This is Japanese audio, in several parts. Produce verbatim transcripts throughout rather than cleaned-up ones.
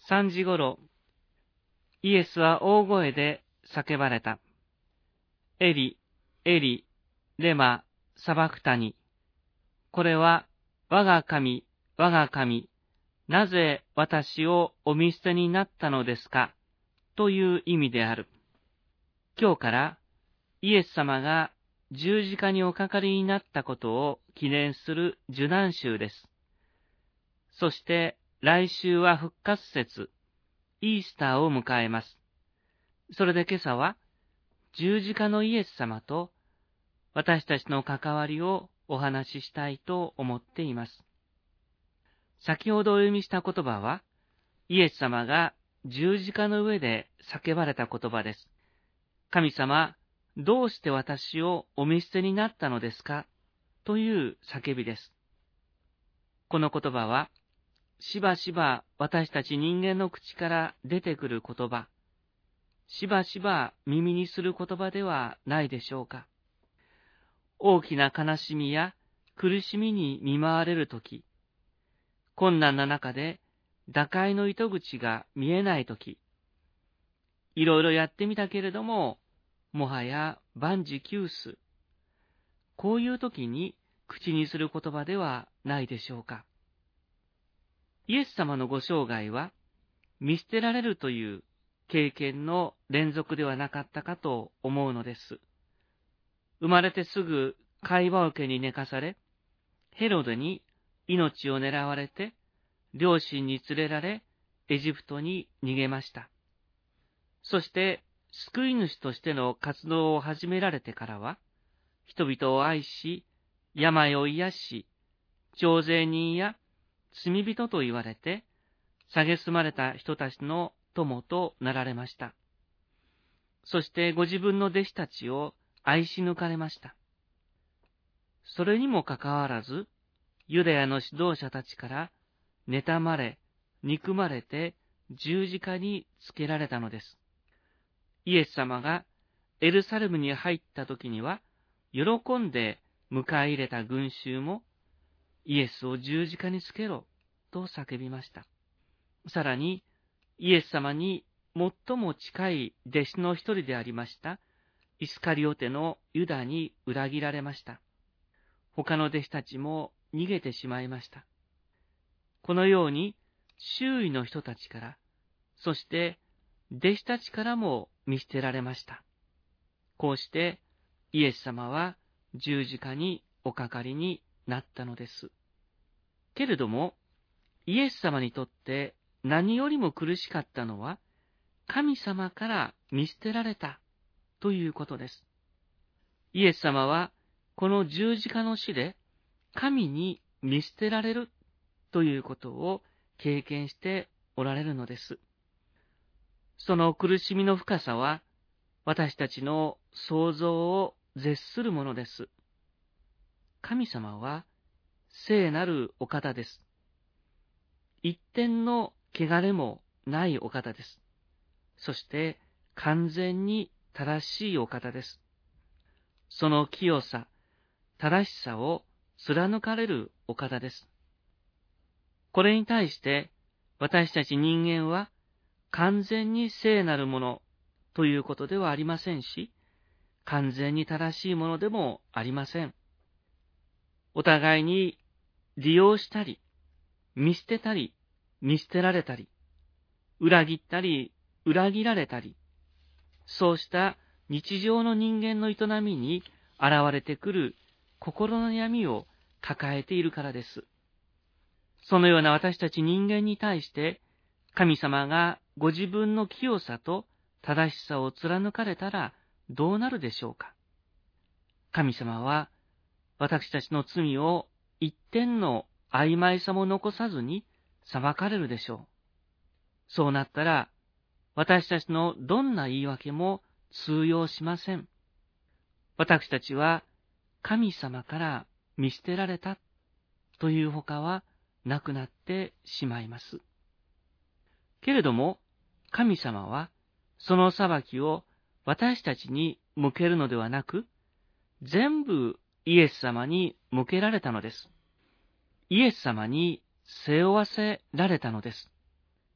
三時ごろ、イエスは大声で叫ばれた。エリ、エリ、レマ、サバクタニ。これは、我が神、我が神、なぜ私をお見捨てになったのですかという意味である。今日からイエス様が十字架におかかりになったことを記念する受難週です。そして来週は復活節、イースターを迎えます。それで今朝は十字架のイエス様と私たちの関わりをお話ししたいと思っています。先ほどお読みした言葉は、イエス様が十字架の上で叫ばれた言葉です。神様、どうして私をお見捨てになったのですかという叫びです。この言葉は、しばしば私たち人間の口から出てくる言葉、しばしば耳にする言葉ではないでしょうか。大きな悲しみや苦しみに見舞われるとき、困難な中で打開の糸口が見えないとき、いろいろやってみたけれども、もはや万事休す。こういうときに口にする言葉ではないでしょうか。イエス様のご生涯は、見捨てられるという経験の連続ではなかったかと思うのです。生まれてすぐ貝羽桶に寝かされ、ヘロデに命を狙われて、両親に連れられ、エジプトに逃げました。そして、救い主としての活動を始められてからは、人々を愛し、病を癒し、徴税人や罪人と言われて、蔑まれた人たちの友となられました。そしてご自分の弟子たちを愛し抜かれました。それにもかかわらず、ユダヤの指導者たちから妬まれ、憎まれて十字架につけられたのです。イエス様がエルサレムに入った時には、喜んで迎え入れた群衆も、イエスを十字架につけろと叫びました。さらに、イエス様に最も近い弟子の一人でありました、イスカリオテのユダに裏切られました。他の弟子たちも逃げてしまいました。このように、周囲の人たちから、そして弟子たちからも見捨てられました。こうして、イエス様は十字架におかかりになったのです。けれども、イエス様にとって何よりも苦しかったのは、神様から見捨てられたということです。イエス様は、この十字架の死で、神に見捨てられるということを経験しておられるのです。その苦しみの深さは、私たちの想像を絶するものです。神様は聖なるお方です。一点の汚れもないお方です。そして完全に正しいお方です。その清さ、正しさを貫かれるお方です。これに対して私たち人間は完全に聖なるものということではありませんし、完全に正しいものでもありません。お互いに利用したり、見捨てたり、見捨てられたり、裏切ったり、裏切られたり、そうした日常の人間の営みに現れてくる心の闇を抱えているからです。そのような私たち人間に対して、神様がご自分の清さと正しさを貫かれたらどうなるでしょうか。神様は私たちの罪を一点の曖昧さも残さずに裁かれるでしょう。そうなったら、私たちのどんな言い訳も通用しません。私たちは神様から見捨てられたというほかはなくなってしまいます。けれども、神様はその裁きを私たちに向けるのではなく、全部イエス様に向けられたのです。イエス様に背負わせられたのです。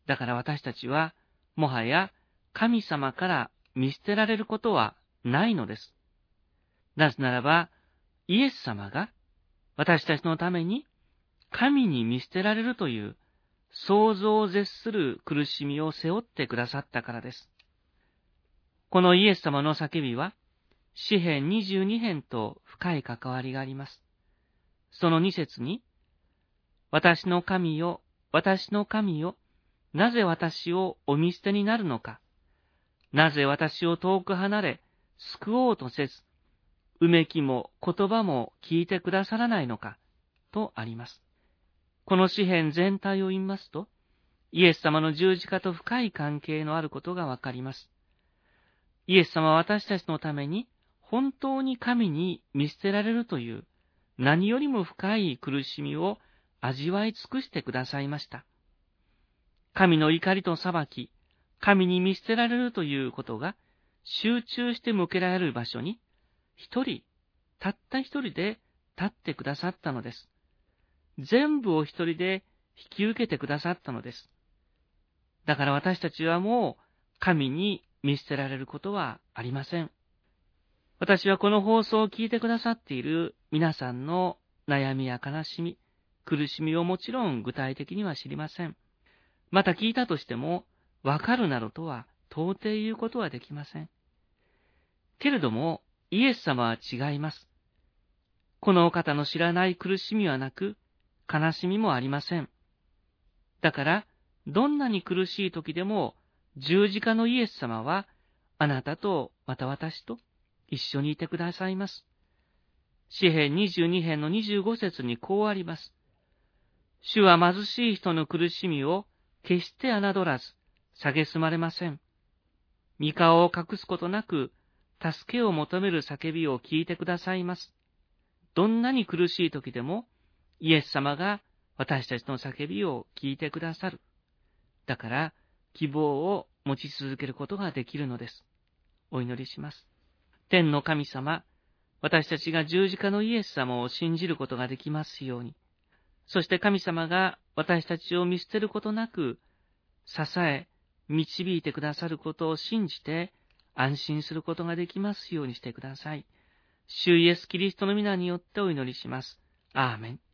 だから私たちは、もはや神様から見捨てられることはないのです。なぜならば、イエス様が私たちのために神に見捨てられるという想像を絶する苦しみを背負ってくださったからです。このイエス様の叫びは、詩編にじゅうに編と深い関わりがあります。そのに節に、私の神よ、私の神よ、なぜ私をお見捨てになるのか。なぜ私を遠く離れ、救おうとせず、うめきも言葉も聞いてくださらないのか、とあります。この詩編全体を言いますと、イエス様の十字架と深い関係のあることがわかります。イエス様は私たちのために、本当に神に見捨てられるという、何よりも深い苦しみを味わい尽くしてくださいました。神の怒りと裁き、神に見捨てられるということが集中して向けられる場所に、一人、たった一人で立ってくださったのです。全部を一人で引き受けてくださったのです。だから私たちはもう神に見捨てられることはありません。私はこの放送を聞いてくださっている皆さんの悩みや悲しみ、苦しみをもちろん具体的には知りません。また聞いたとしても、わかるなどとは到底言うことはできません。けれども、イエス様は違います。このお方の知らない苦しみはなく、悲しみもありません。だから、どんなに苦しい時でも、十字架のイエス様は、あなたとまた私と一緒にいてくださいます。詩編にじゅうに編のにじゅうご節にこうあります。主は貧しい人の苦しみを決して侮らず、蔑まれません。御顔を隠すことなく、助けを求める叫びを聞いてくださいます。どんなに苦しい時でも、イエス様が私たちの叫びを聞いてくださる。だから、希望を持ち続けることができるのです。お祈りします。天の神様、私たちが十字架のイエス様を信じることができますように。そして神様が私たちを見捨てることなく、支え、導いてくださることを信じて、安心することができますようにしてください。主イエスキリストの皆によってお祈りします。アーメン。